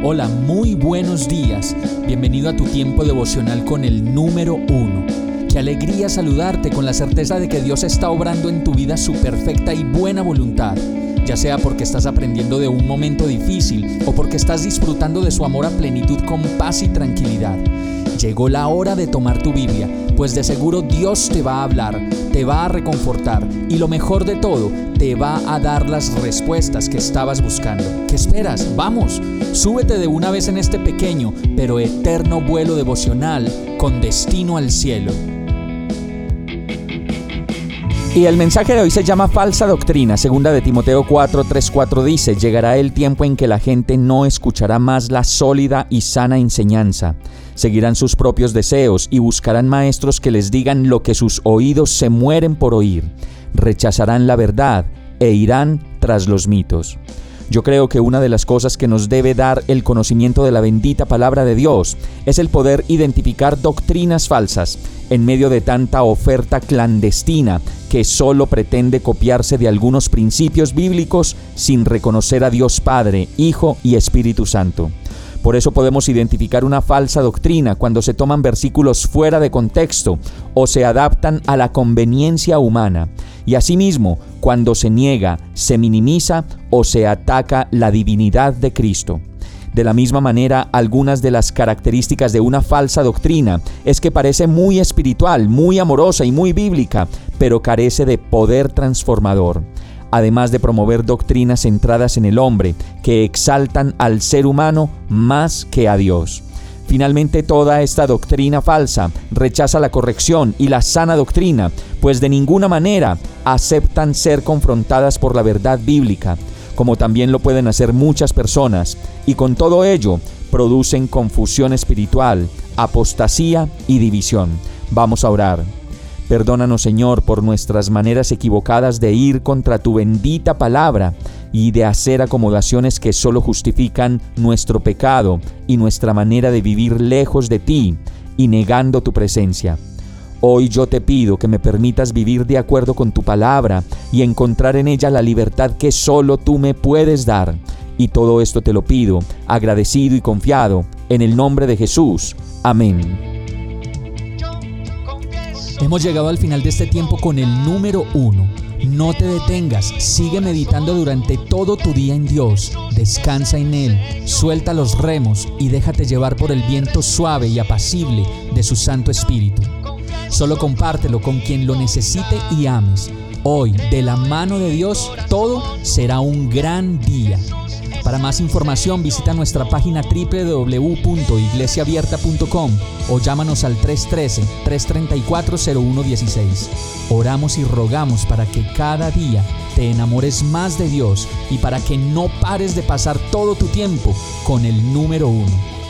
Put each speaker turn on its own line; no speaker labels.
Hola, muy buenos días. Bienvenido a tu tiempo devocional con el número 1. Qué alegría saludarte con la certeza de que Dios está obrando en tu vida su perfecta y buena voluntad, ya sea porque estás aprendiendo de un momento difícil o porque estás disfrutando de su amor a plenitud con paz y tranquilidad. Llegó la hora de tomar tu Biblia, pues de seguro Dios te va a hablar, te va a reconfortar y lo mejor de todo, te va a dar las respuestas que estabas buscando. ¿Qué esperas? ¡Vamos! Súbete de una vez en este pequeño pero eterno vuelo devocional con destino al cielo.
Y el mensaje de hoy se llama falsa doctrina. Segunda de Timoteo 4:3-4 dice: llegará el tiempo en que la gente no escuchará más la sólida y sana enseñanza. Seguirán sus propios deseos y buscarán maestros que les digan lo que sus oídos se mueren por oír. Rechazarán la verdad e irán tras los mitos. Yo creo que una de las cosas que nos debe dar el conocimiento de la bendita palabra de Dios es el poder identificar doctrinas falsas en medio de tanta oferta clandestina que solo pretende copiarse de algunos principios bíblicos sin reconocer a Dios Padre, Hijo y Espíritu Santo. Por eso podemos identificar una falsa doctrina cuando se toman versículos fuera de contexto o se adaptan a la conveniencia humana. Y asimismo, cuando se niega, se minimiza o se ataca la divinidad de Cristo. De la misma manera, algunas de las características de una falsa doctrina es que parece muy espiritual, muy amorosa y muy bíblica, pero carece de poder transformador. Además de promover doctrinas centradas en el hombre, que exaltan al ser humano más que a Dios. Finalmente, toda esta doctrina falsa rechaza la corrección y la sana doctrina, pues de ninguna manera aceptan ser confrontadas por la verdad bíblica, como también lo pueden hacer muchas personas, y con todo ello producen confusión espiritual, apostasía y división. Vamos a orar. Perdónanos, Señor, por nuestras maneras equivocadas de ir contra tu bendita palabra y de hacer acomodaciones que solo justifican nuestro pecado y nuestra manera de vivir lejos de ti y negando tu presencia. Hoy yo te pido que me permitas vivir de acuerdo con tu palabra y encontrar en ella la libertad que solo tú me puedes dar. Y todo esto te lo pido, agradecido y confiado, en el nombre de Jesús. Amén.
Hemos llegado al final de este tiempo con el número 1. No te detengas, sigue meditando durante todo tu día en Dios. Descansa en Él, suelta los remos y déjate llevar por el viento suave y apacible de su Santo Espíritu. Solo compártelo con quien lo necesite y ames. Hoy, de la mano de Dios, todo será un gran día. Para más información visita nuestra página www.iglesiaabierta.com o llámanos al 313-334-0116. Oramos y rogamos para que cada día te enamores más de Dios y para que no pares de pasar todo tu tiempo con el número 1.